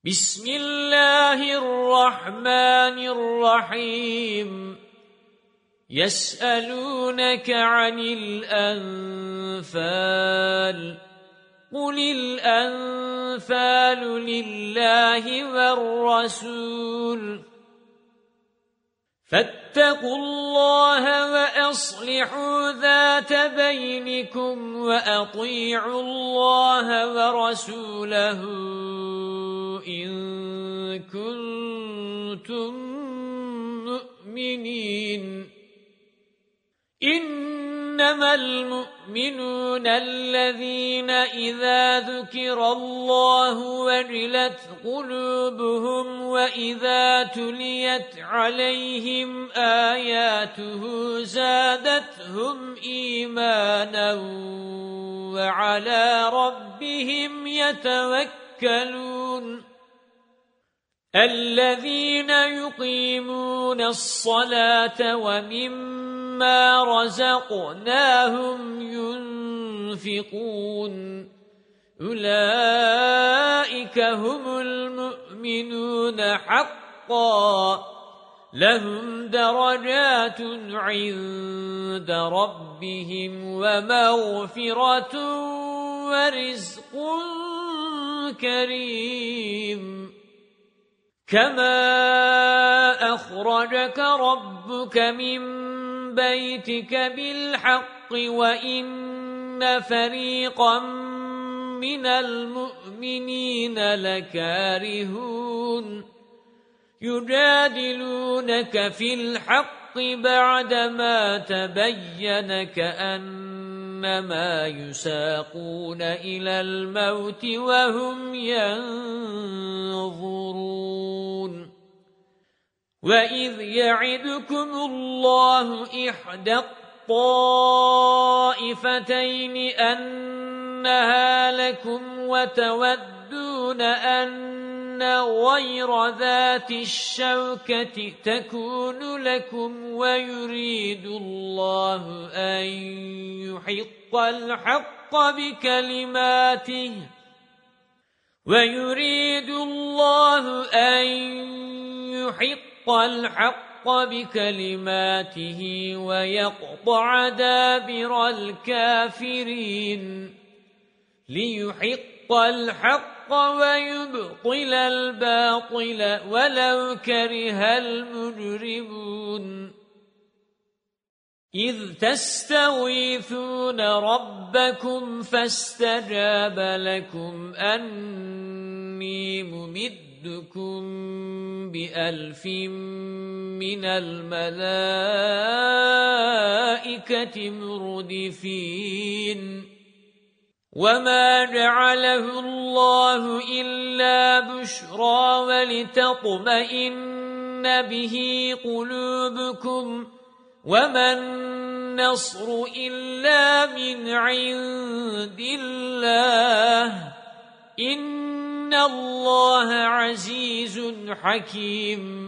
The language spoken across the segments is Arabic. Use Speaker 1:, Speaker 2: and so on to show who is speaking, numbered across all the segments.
Speaker 1: بسم الله الرحمن الرحيم يسألونك عن الأنفال قل الأنفال لله والرسول فاتقوا الله وأصلحوا ذات بينكم وأطيعوا الله ورسوله إن كنتم مؤمنين إنما المؤمنون الذين إذا ذكر الله وجلت قلوبهم وإذا تليت عليهم آياته زادتهم إيمانا وعلى ربهم يتوكلون الذين يقيمون الصلاة ومما رزقناهم ينفقون أولئك هم المؤمنون حقا لهم درجات عند ربهم ومغفرة ورزق كريم كما أخرجك ربك من بيتك بالحق وإن فريقا من المؤمنين لكارهون يجادلونك في الحق بعدما تبين كأنما يساقون إلى الموت وهم ينظرون وإذ يعدكم الله إحدى الطائفتين أنها لكم وتودون أن غير ذات الشوكة تكون لكم ويريد الله أن يحق الحق بكلماته ويقطع دابر الكافرين ليحق الحق ويبطل الباطل ولو كره المجرمون إذ تستغيثون ربكم فاستجاب لكم أني ممدكم ب1000 من الملائكة مردفين وما جعله الله إلا بشرى ولتطمئن به قلوبكم وما النصر إلا من عند الله إن الله عزيز حكيم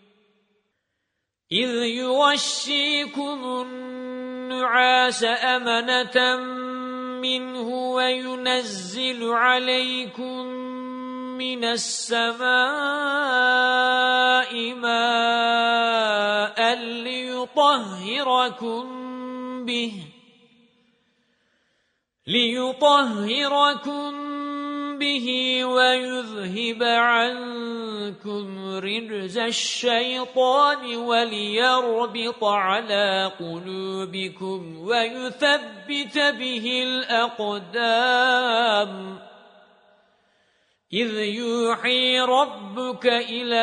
Speaker 1: إذ يغشيكم النعاس أمنة منه وينزل عليكم من السماء ماء ليطهركم به ويذهب عنكم رجز الشيطان وليربط على قلوبكم ويثبت به الأقدام إذ يوحي ربك إلى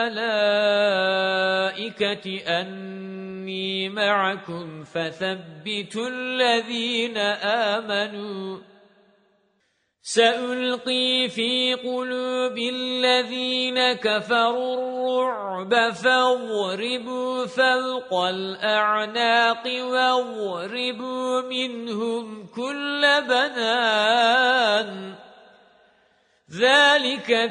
Speaker 1: الملائكة أني معكم فثبتوا الذين آمنوا سألقي في قلوب الذين كفروا الرعب فاضربوا فوق الأعناق واضربوا منهم كل بنان ذلك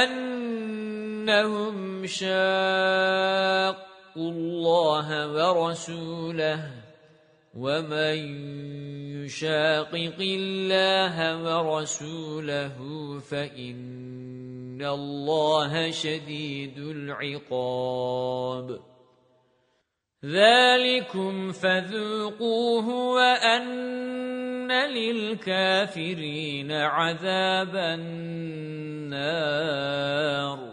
Speaker 1: بأنهم شاقوا الله ورسوله ومن يشاقق الله ورسوله فإن إِنَّ اللَّهَ شَدِيدُ الْعِقَابِ ذَلِكُمْ فَذُوقُوهُ وَأَنَّ لِلْكَافِرِينَ عَذَابَ النَّارِ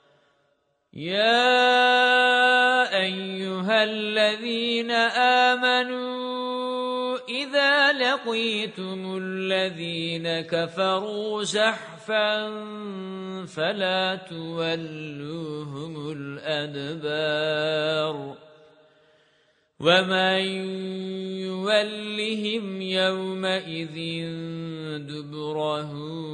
Speaker 1: يَا أَيُّهَا الَّذِينَ آمَنُوا إِذَا لَقِيتُمُ الَّذِينَ كَفَرُوا زَحْفًا فَلَا تُوَلُّوهُمُ الْأَدْبَارَ وَمَن يُوَلِّهِمْ يَوْمَئِذٍ دُبُرَهُ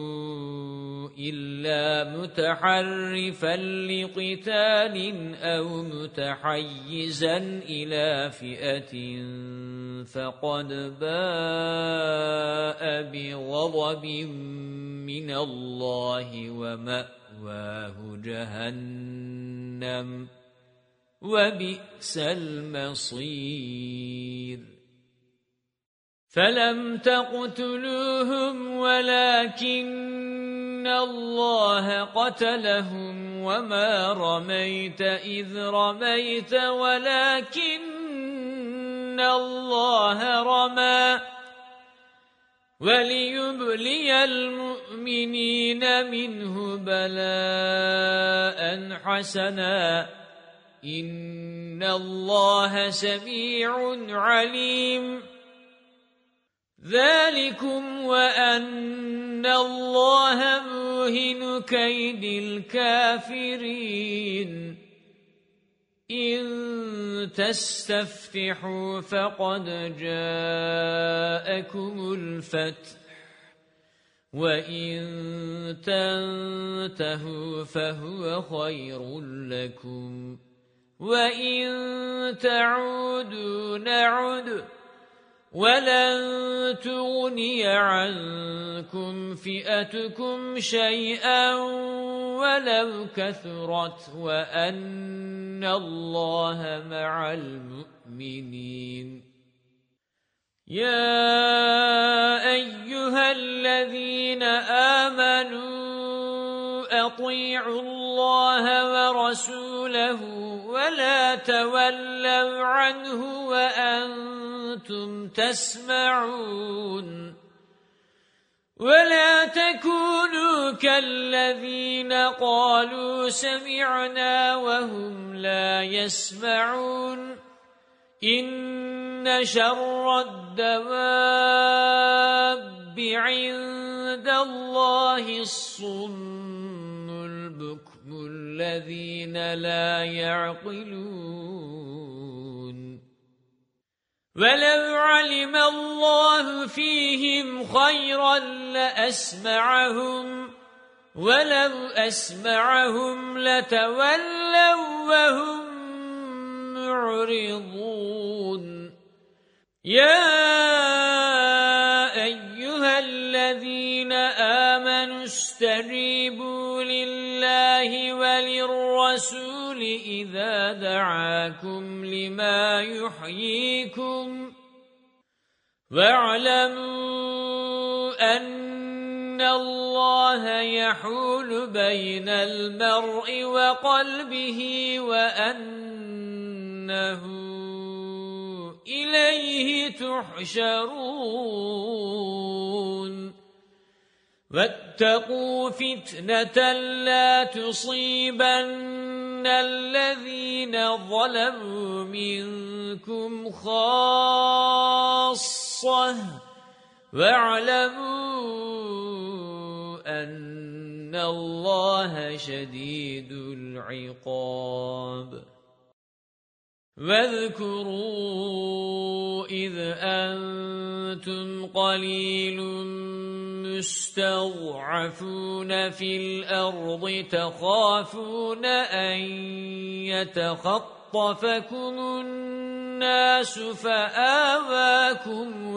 Speaker 1: إِلَّا مُتَحَرِّفًا لِقِتَالٍ أَوْ مُتَحَيِّزًا إِلَى فِئَةٍ فَقَدْ بَاءَ بِغَضَبٍ مِّنَ اللَّهِ وَمَأْوَاهُ جَهَنَّمُ وَبِئْسَ الْمَصِيرُ فَلَمْ تَقْتُلُوهُمْ وَلَكِنَّ اللَّهَ قَتَلَهُمْ وَمَا رَمَيْتَ إِذْ رَمَيْتَ وَلَكِنَّ اللَّهَ رَمَى وَلِيُبْلِيَ الْمُؤْمِنِينَ مِنْهُ بَلَاءً حَسَنًا إِنَّ اللَّهَ سَمِيعٌ عَلِيمٌ ذَلِكُمْ وَأَنَّ اللَّهَ مُوهِنُ كَيْدِ الْكَافِرِينَ إِن تَسْتَفْتِحُوا فَقَدْ جَاءَكُمُ الْفَتْحُ وَإِن تَنْتَهُوا فَهُوَ خَيْرٌ لَكُمْ وَإِن تَعُودُوا نَعُدْ وَلَن تُغْنِيَ عَنكُمْ فِئَتُكُمْ شَيْئًا وَلَوْ كَثُرَتْ وَأَنَّ اللَّهَ مَعَ الْمُؤْمِنِينَ يَا أَيُّهَا الَّذِينَ آمَنُوا أَطِيعُوا اللَّهَ وَرَسُولَهُ وَلَا تَوَلَّوْا عَنْهُ وَأَنْتُمْ تَسْمَعُونَ وَلَا تَكُونُوا كَالَّذِينَ قَالُوا سَمِعْنَا وَهُمْ لَا يَسْمَعُونَ إِنَّ شَرَّ الدَّوَابِّ عِندَ اللَّهِ الصُّمُّ الْبُكْمُ الَّذِينَ لَا يَعْقِلُونَ وَلَوْ عَلِمَ اللَّهُ فِيهِمْ خَيْرًا لَأَسْمَعَهُمْ وَلَوْ أَسْمَعَهُمْ لَتَوَلَّوْا وَهُمْ مُعْرِضُونَ يَا أَيُّهَا الَّذِينَ آمَنُوا اسْتَجِيبُوا لِلَّهِ وَلِلرَّسُولِ إِذَا دَعَاكُمْ لِمَا يُحْيِيكُمْ وَاعْلَمُوا أَنَّ اللَّهَ يَحُولُ بَيْنَ الْمَرْءِ وَقَلْبِهِ وَأَنَّهُ إِلَيْهِ تُحْشَرُونَ وَاتَّقُوا فِتْنَةً لَا تُصِيبَنَّ الَّذِينَ ظَلَمُوا مِنكُمْ خَاصَّةً وَاعْلَمُوا أَنَّ اللَّهَ شَدِيدُ الْعِقَابِ وَاذْكُرُوا إِذْ أَنْتُمْ قَلِيلٌ مُسْتَضْعَفُونَ فِي الْأَرْضِ تَخَافُونَ أَنْ يَتَخَطَّفَكُمُ النَّاسُ فَآوَاكُمْ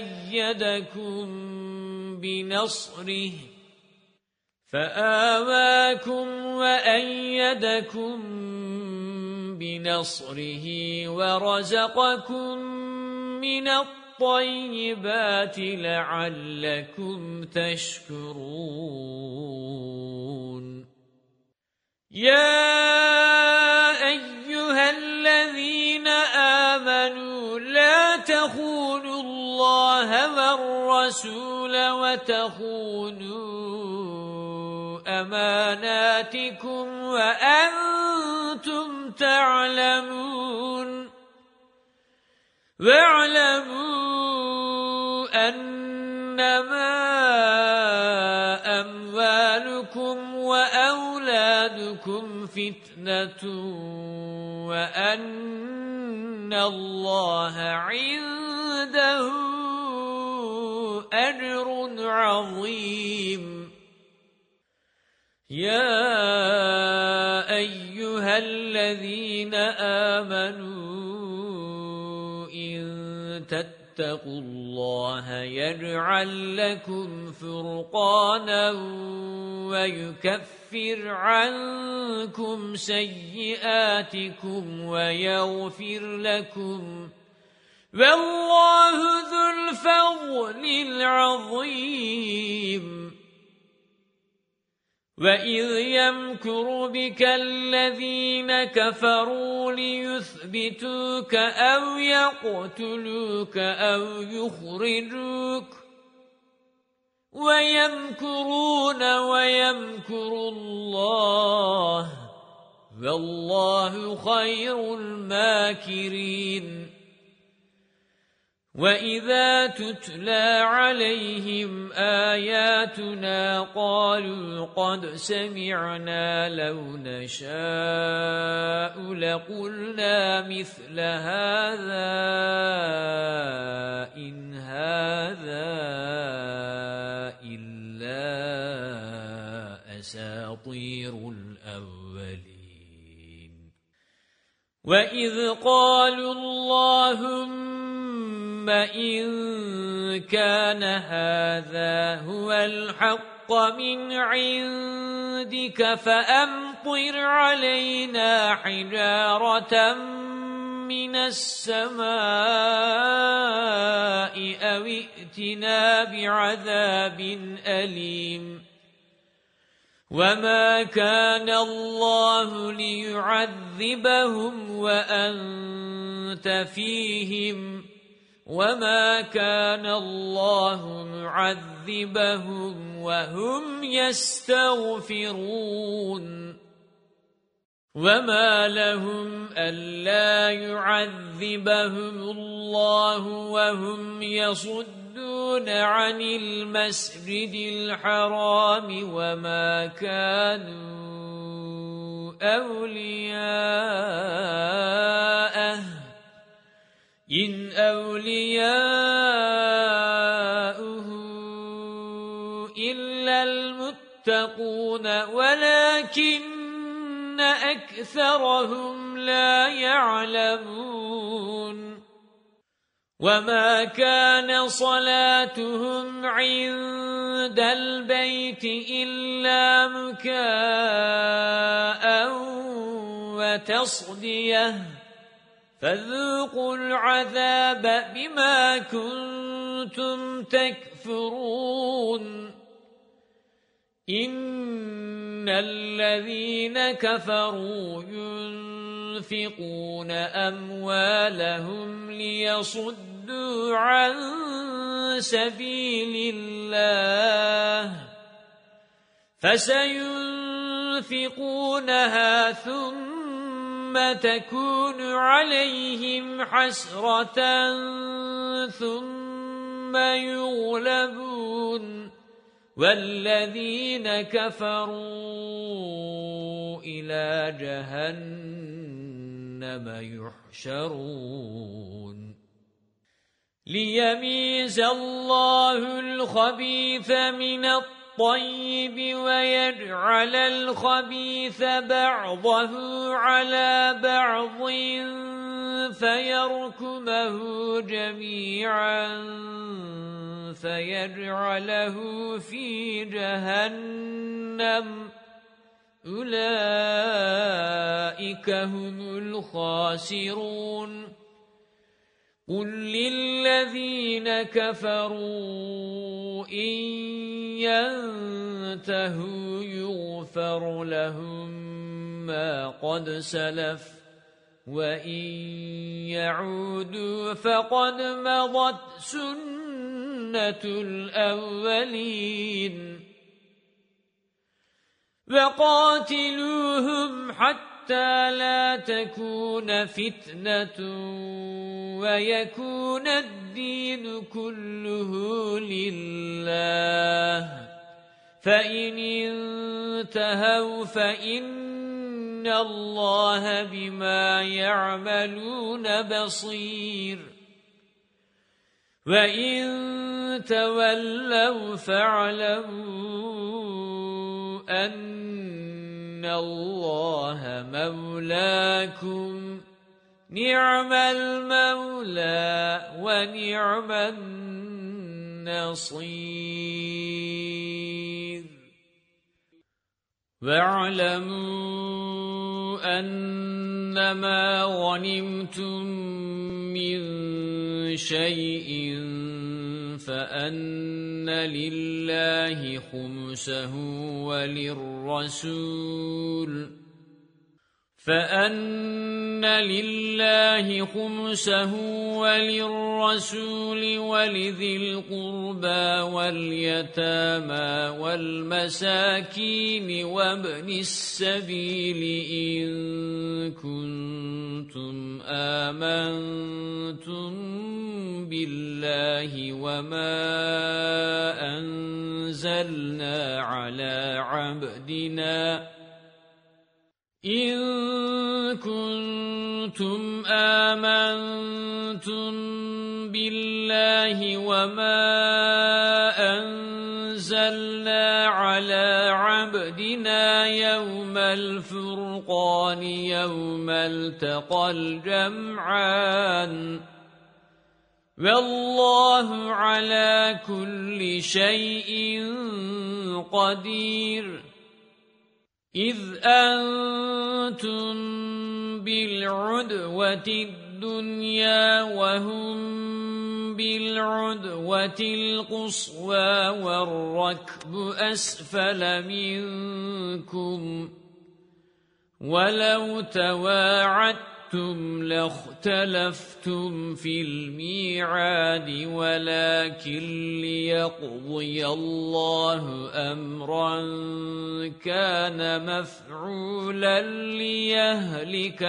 Speaker 1: وَأَيَّدَكُمْ بِنَصْرِهِ وَرَزَقَكُمْ مِنَ الطَّيِّبَاتِ لَعَلَّكُمْ تَشْكُرُونَ يا أيها الذين آمنوا لا تخونوا الله والرسول وتخونوا أماناتكم وأنتم تعلمون واعلموا أنما أموالكم وأولادكم فتنة وأن الله عنده أجر عظيم يا أيها الذين آمنوا إن تتقوا الله يجعل لكم فرقانا ويكفر عنكم سيئاتكم ويغفر لكم والله ذو الفضل العظيم وَإِذْ يَمْكُرُ بِكَ الَّذِينَ كَفَرُوا لِيُثْبِتُوكَ أَوْ يَقْتُلُوكَ أَوْ يُخْرِجُوكَ وَيَمْكُرُونَ وَيَمْكُرُ اللَّهُ وَاللَّهُ خَيْرُ الْمَاكِرِينَ وَإِذَا تُتْلَى عَلَيْهِمْ آيَاتُنَا قَالُوا قَدْ سَمِعْنَا لَوْ نَشَاءُ لَقُلْنَا مِثْلَ هَذَا إِنْ هَذَا إِلَّا أَسَاطِيرُ الْأَوَّلِينَ وَإِذْ قَالُوا اللَّهُمَّ إِن كَانَ هَذَا هُوَ الْحَقَّ مِنْ عِندِكَ فَأَمْطِرْ عَلَيْنَا حِجَارَةً مِنَ السَّمَاءِ أَوْ ائْتِنَا بِعَذَابٍ أَلِيمٍ وَمَا كَانَ اللَّهُ لِيُعَذِّبَهُمْ وَأَنْتَ فِيهِمْ وَمَا كَانَ اللَّهُ مُعَذِّبَهُمْ وَهُمْ يَسْتَغْفِرُونَ وَمَا لَهُمْ أَلَّا يُعَذِّبَهُمُ اللَّهُ وَهُمْ يَصُدُّونَ عَنِ الْمَسْجِدِ الْحَرَامِ وَمَا كَانُوا أَوْلِيَاءَهُ إِنْ أَوْلِيَاؤُهُ إِلَّا الْمُتَّقُونَ وَلَكِنَّ أَكْثَرَهُمْ لَا يَعْلَمُونَ وَمَا كَانَ صَلَاتُهُمْ عِندَ الْبَيْتِ إِلَّا مُكَاءً وَتَصْدِيَةً فَذُوقُوا الْعَذَابَ بِمَا كُنتُمْ تَكْفُرُونَ إِنَّ الَّذِينَ كَفَرُوا يُنْفِقُونَ أَمْوَالَهُمْ لِيَصُدُّوا عَنْ سَبِيلِ اللَّهِ فَسَيُنْفِقُونَهَا ثُمَّ تَكُونُ عَلَيْهِمْ حَسْرَةً ثُمَّ يُغْلَبُونَ وَالَّذِينَ كَفَرُوا إِلَى جَهَنَّمَ يُحْشَرُونَ لِيَمِيزَ اللَّهُ الْخَبِيثَ مِنَ الطَّيِّبِ وَيَجْعَلَ الْخَبِيثَ بَعْضَهُ عَلَى بَعْضٍ فَيَرْكُمَهُ جَمِيعًا فَيَجْعَلَهُ فِي جَهَنَّمَ أُولَئِكَ هُمُ الْخَاسِرُونَ قُلْ لِلَّذِينَ كَفَرُوا إِن ينتهوا يغفر لهم ما قد سلف وإن يعودوا فقد مضت سنة الأولين وقاتلوهم حتى لا تكون فتنة ويكون الدين كله لله فإن انتهوا فإن الله بما يعملون بصير وإن تولوا فاعلموا أن الله مولاكم نعم المولى ونعم النصير واعلموا أنما غنمتم من شيء فأن لله خمسه وللرسول ولذي القربى واليتامى والمساكين وابن السبيل إن كنتم آمنتم بالله وما أنزلنا على عبدنا إن كنتم آمنتم بالله وما أنزلنا على عبدنا يوم الفرقان يوم التقى الجمعان والله على كل شيء قدير إذ أنتم بالعدوة الدنيا وهم بالعدوة القصوى والركب أسفل منكم ولو تواعدتم لاختلفتم في الميعاد ولكن ليقضي الله أمرا كان مفعولا ليهلك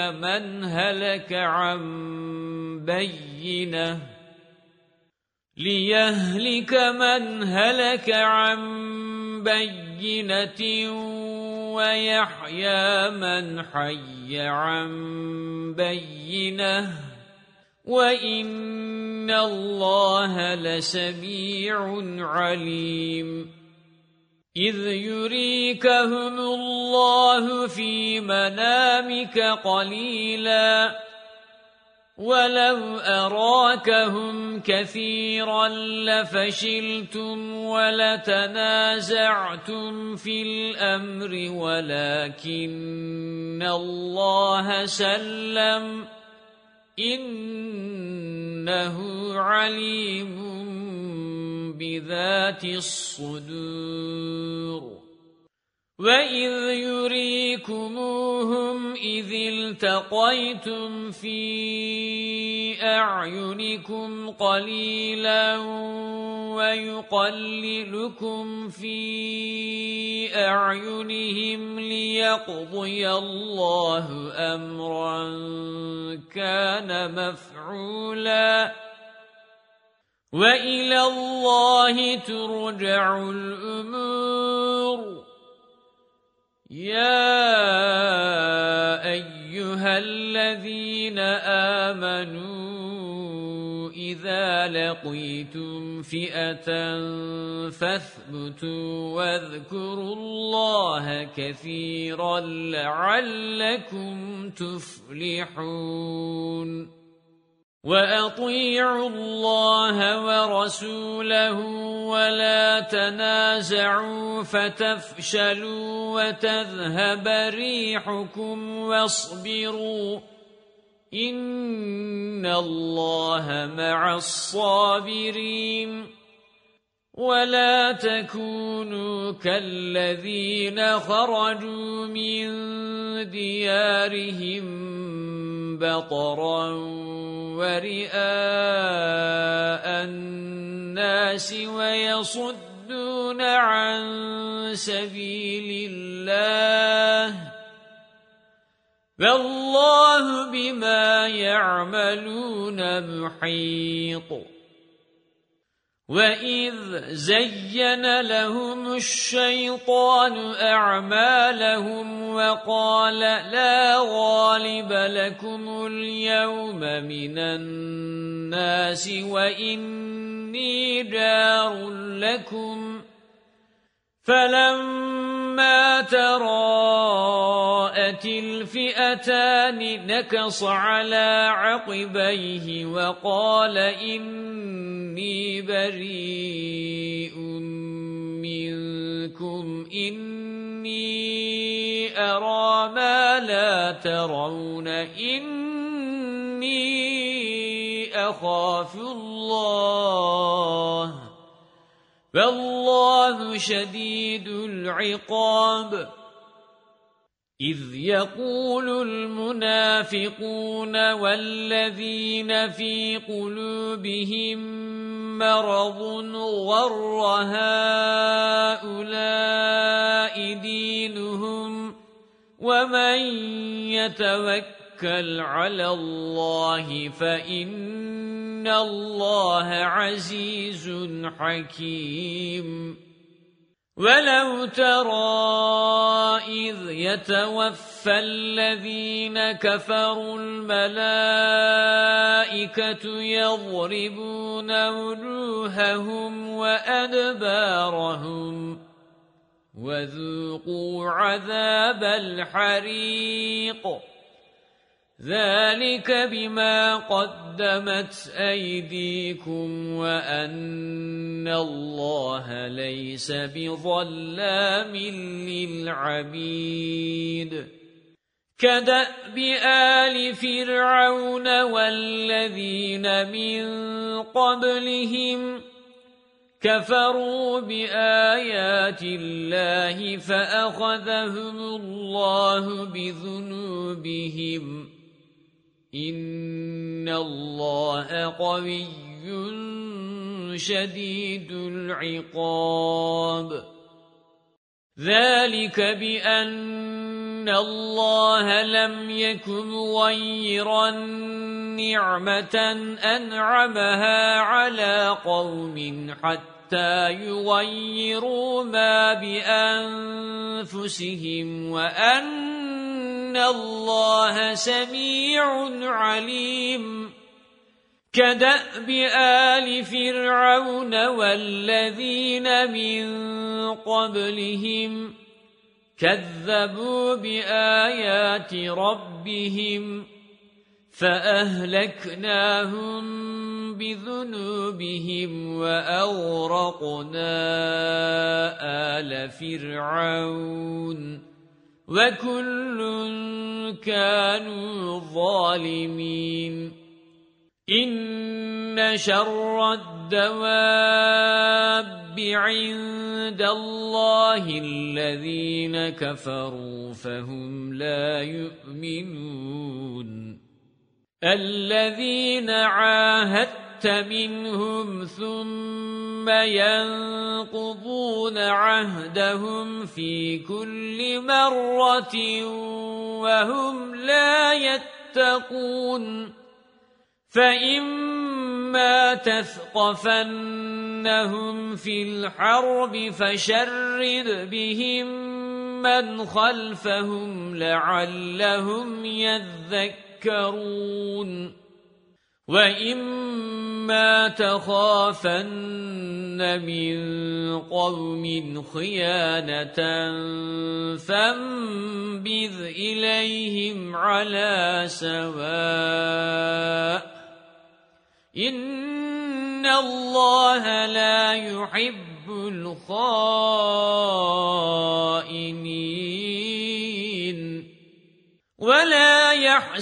Speaker 1: من هلك عن بينة ويحيى من حي عن بينة وإن الله لسميع عليم إذ يريكهم الله في منامك قليلا ولو أراكهم كثيرا لفشلتم ولتنازعتم في الأمر ولكن الله سلم إنه عليم بذات الصدور وَإِذْ يُرِيكُمُوهُمْ إِذِ الْتَقَيْتُمْ فِي أَعْيُنِكُمْ قَلِيلًا وَيُقَلِّلُكُمْ فِي أَعْيُنِهِمْ لِيَقْضِيَ اللَّهُ أَمْرًا كَانَ مَفْعُولًا وَإِلَى اللَّهِ تُرْجَعُ الْأُمُورُ يَا أَيُّهَا الَّذِينَ آمَنُوا إِذَا لَقِيتُمْ فِئَةً فَاثْبُتُوا وَاذْكُرُوا اللَّهَ كَثِيرًا لَعَلَّكُمْ تُفْلِحُونَ وَأَطِيعُوا اللَّهَ وَرَسُولَهُ وَلَا تَنَازَعُوا فَتَفْشَلُوا وَتَذْهَبَ رِيحُكُمْ وَاصْبِرُوا إِنَّ اللَّهَ مَعَ الصَّابِرِينَ ولا تكونوا كالذين خرجوا من ديارهم بطرا ورئاء الناس ويصدون عن سبيل الله والله بما يعملون محيط وَإِذْ زَيَّنَ لَهُمُ الشَّيْطَانُ أَعْمَالَهُمْ وَقَالَ لَا غَالِبَ لَكُمُ الْيَوْمَ مِنَ النَّاسِ وَإِنِّي جَارٌ لَكُمْ فَلَمَّا تَرَاءَتِ الْفِئَتَانِ نَكَصَ عَلَى عَقِبَيْهِ وَقَالَ إِنِّي بَرِيءٌ مِنْكُمْ إِنِّي أَرَى مَا لَا تَرَوْنَ إِنِّي أَخَافُ اللَّهَ وَاللَّهُ شَدِيدُ الْعِقَابِ إِذْ يَقُولُ الْمُنَافِقُونَ وَالَّذِينَ فِي قُلُوبِهِم مَّرَضٌ غَرَّ هَٰؤُلَاءِ دِينُهُمْ وَمَن يَتَوَكَّلْ عَلَى اللَّهِ فَإِنَّ اللَّهَ عَزِيزٌ حَكِيمٌ وَلَوْ تَرَى إِذْ يَتَوَفَّى الَّذِينَ كَفَرُوا الْمَلَائِكَةُ يَضْرِبُونَ وُجُوهَهُمْ وَأَدْبَارَهُمْ وَذُوقُوا عَذَابَ الْحَرِيقِ ذَلِكَ بِمَا قَدَّمَتْ أَيْدِيكُمْ وَأَنَّ اللَّهَ لَيْسَ بِظَلَّامٍ لِلْعَبِيدِ كَدَأْبِ آلِ فِرْعَوْنَ وَالَّذِينَ مِنْ قَبْلِهِمْ كَفَرُوا بِآيَاتِ اللَّهِ فَأَخَذَهُمُ اللَّهُ بِذُنُوبِهِمْ إِنَّ اللَّهَ قَوِيٌّ شَدِيدُ الْعِقَابِ ذَلِكَ بِأَنَّ اللَّهَ لَمْ يَكُنْ مُغَيِّرًا نِعْمَةً أَنْعَمَهَا عَلَى قَوْمٍ حَتَّى يُغَيِّرُوا مَا بِأَنفُسِهِمْ وَأَنَّ اللَّهَ سَمِيعٌ عَلِيمٌ كَدَأْبِ آلِ فِرْعَوْنَ وَالَّذِينَ مِنْ قَبْلِهِمْ كَذَّبُوا بِآيَاتِ رَبِّهِمْ فَأَهْلَكْنَاهُمْ بِذُنُوبِهِمْ وَأَغْرَقْنَا آلَ فِرْعَوْنَ وَكُلٌّ كَانُوا ظَالِمِينَ إِنَّ شَرَّ الدَّوَابِّ عِندَ اللَّهِ الَّذِينَ كَفَرُوا فَهُمْ لَا يُؤْمِنُونَ الَّذِينَ عَاهَدتَّ مِنْهُمْ ثُمَّ يَنقُضُونَ عَهْدَهُمْ فِي كُلِّ مَرَّةٍ وَهُمْ لَا يَتَّقُونَ فَإِمَّا تَثْقَفَنَّهُمْ فِي الْحَرْبِ فَشَرِّدْ بِهِمْ مَنْ خَلْفَهُمْ لَعَلَّهُمْ يَذَّكَّرُونَ وَإِمَّا تَخَافَنَّ مِنْ قَوْمٍ خِيَانَةً فَانبِذْ إِلَيْهِمْ عَلَى سَوَاءٍ إِنَّ اللَّهَ لَا يُحِبُّ الْخَائِنِينَ وَلَا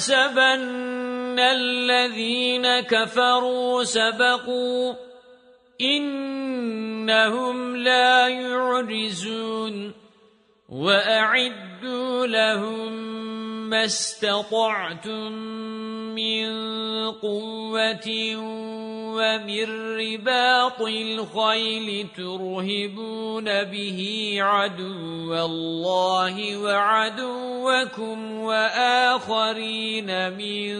Speaker 1: يَحْسَبَنَّ الَّذِينَ كَفَرُوا سَبَقُوا إنهم لا يعجزون وأعدوا لهم ما استطعتم من قوة ومن رباط الخيل ترهبون به عدو الله وعدوكم وآخرين من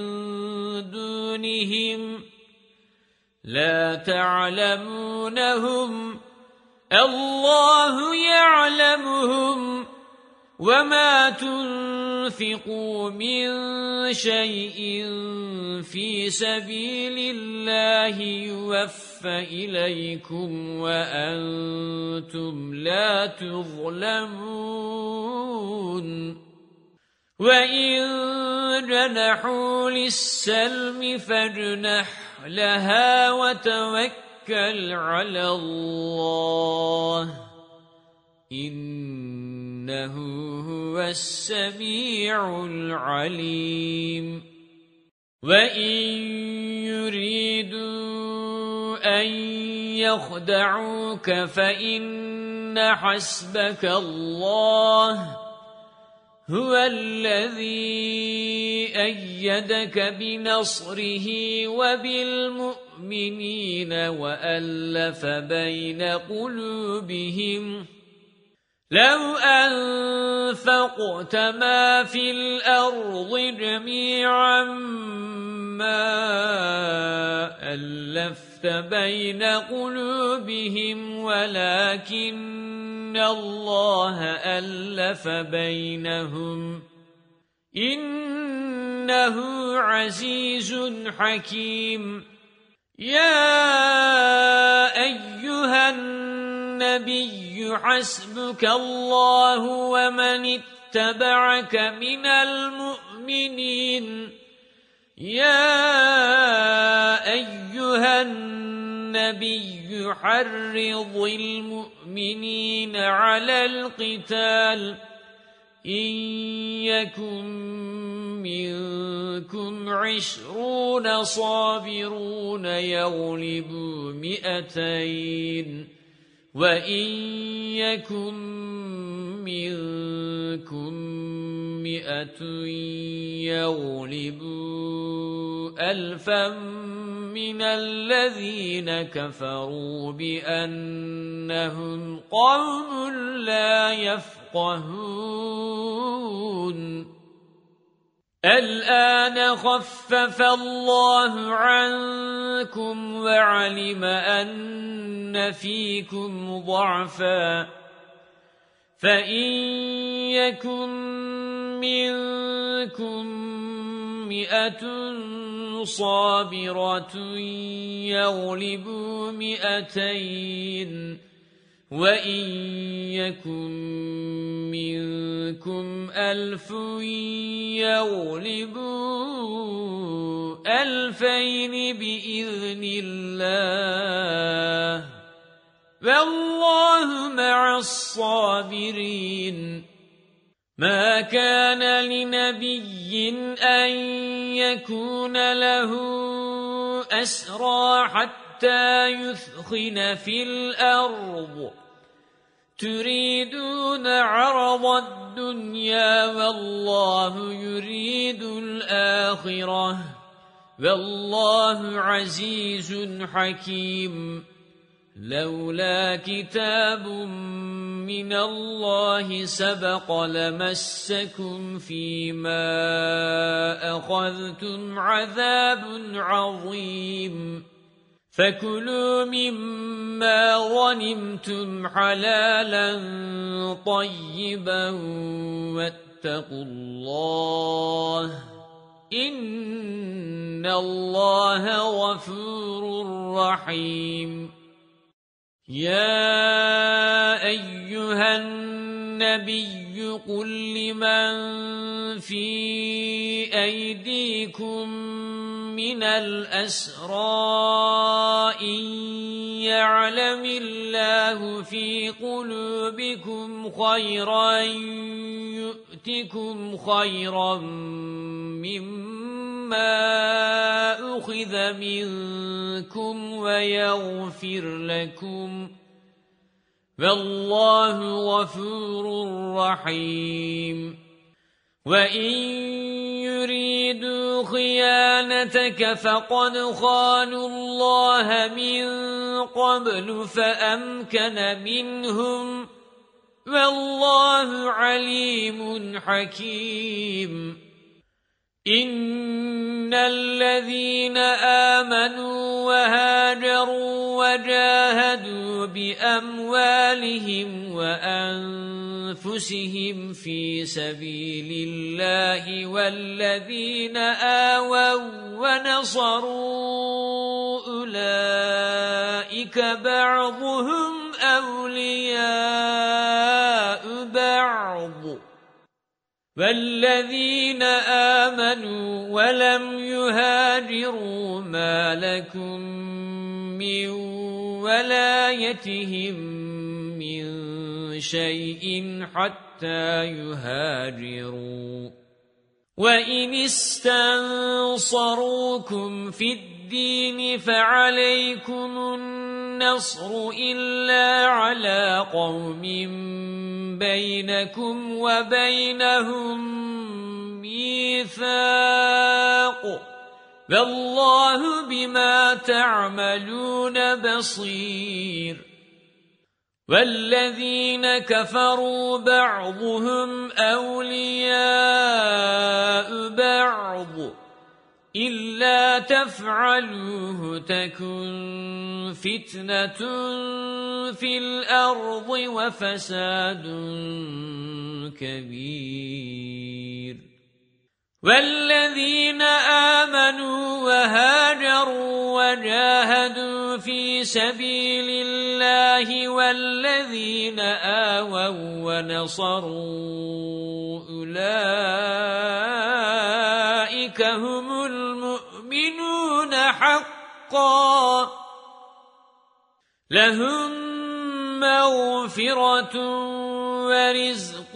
Speaker 1: دونهم لا تعلمونهم الله يعلمهم وما تنفقوا من شيء في سبيل الله يوفى إليكم وأنتم لا تظلمون وإن جنحوا للسلم فاجنح لها وتوكل على الله إنه هو السميع العليم وإن يريدوا أن يخدعوك فإن حسبك الله هو الذي أيدك بنصره وبالمؤمنين وألف بين قلوبهم لو أنفقت ما في الأرض جميعا ما ألفت بين قلوبهم ولكن الله ألف بينهم إنه عزيز حكيم يا أيها النبي حسبك الله ومن اتبعك من المؤمنين يا أيها النبي حرض المؤمنين على القتال إن يكن منكم 20 صابرون يغلبوا 200 وإن يكن منكم 100 يغلبوا 1000 من الذين كفروا بأنهم قوم لا يفقهون الآن خفف الله عنكم وعلم أن فيكم ضعفا فإن يكن منكم 100 صابرة يغلبوا 200 وإن يكن منكم 1000 يغلبوا 2000 بإذن الله والله مع الصابرين ما كان لنبي أن يكون له أسرى حتى يثخن في الأرض تريدون عرض الدنيا والله يريد الآخرة والله عزيز حكيم لولا كتاب من الله سبق لمسكم فيما أخذتم عذاب عظيم فكلوا مما غنمتم حلالا طيبا واتقوا الله إن الله غفور رحيم يا أيها النبي قل لمن في أيديكم من الأسرى إن يعلم الله في قلوبكم خيرا يؤتكم خيرا ما أخذ منكم ويغفر لكم والله غفور رحيم وَإِن يُرِيدُوا خِيَانَتَكَ فَقَدْ خَانُوا اللَّهَ مِن قَبْلُ فَأَمْكَنَ مِنْهُمْ وَاللَّهُ عَلِيمٌ حَكِيمٌ إِنَّ الَّذِينَ آمَنُوا وَهَاجَرُوا وَجَاهَدُوا بِأَمْوَالِهِمْ وَأَنفُسِهِمْ فِي سَبِيلِ اللَّهِ وَالَّذِينَ آوَوا وَّنَصَرُوا أُولَئِكَ بَعْضُهُمْ أَوْلِيَاءُ بَعْضٍ وَالَّذِينَ آمَنُوا وَلَمْ يُهَاجِرُوا مَا لَكُمْ مِنْ وَلَايَتِهِمْ مِنْ شَيْءٍ حَتَّى يُهَاجِرُوا وَإِنِ اسْتَنصَرُوكُمْ فِي الدِّينِ فَعَلَيْكُمُ النَّصْرُ إِلَّا عَلَى قَوْمٍ بَيْنَكُمْ وَبَيْنَهُم مِّيثَاقٌ وَاللَّهُ بِمَا تَعْمَلُونَ بَصِيرٌ وَالَّذِينَ كَفَرُوا بَعْضُهُمْ أَوْلِيَاءُ بَعْضٍ إِلَّا تَفْعَلُوهُ تَكُنْ فِتْنَةٌ فِي الْأَرْضِ وَفَسَادٌ كَبِيرٌ وَالَّذِينَ آمَنُوا وَهَاجَرُوا وَجَاهَدُوا فِي سَبِيلِ اللَّهِ وَالَّذِينَ آوَوا وَّنَصَرُوا أُولَئِكَ هُمُ الْمُؤْمِنُونَ حَقًّا لَهُم مَّغْفِرَةٌ وَرِزْقٌ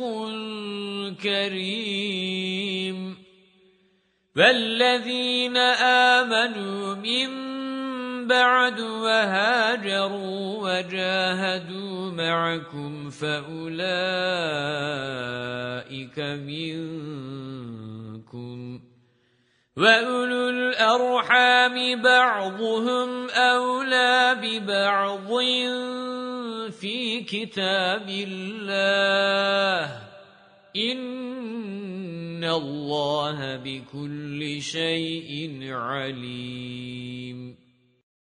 Speaker 1: كَرِيمٌ وَالَّذِينَ آمَنُوا مِن بَعْدُ وَهَاجَرُوا وَجَاهَدُوا مَعَكُمْ فَأُولَئِكَ مِنكُمْ وَأُولُو الْأَرْحَامِ بَعْضُهُمْ أَوْلَى بِبَعْضٍ فِي كِتَابِ اللَّهِ إِنَّ اللَّهَ بِكُلِّ شَيْءٍ عَلِيمٌ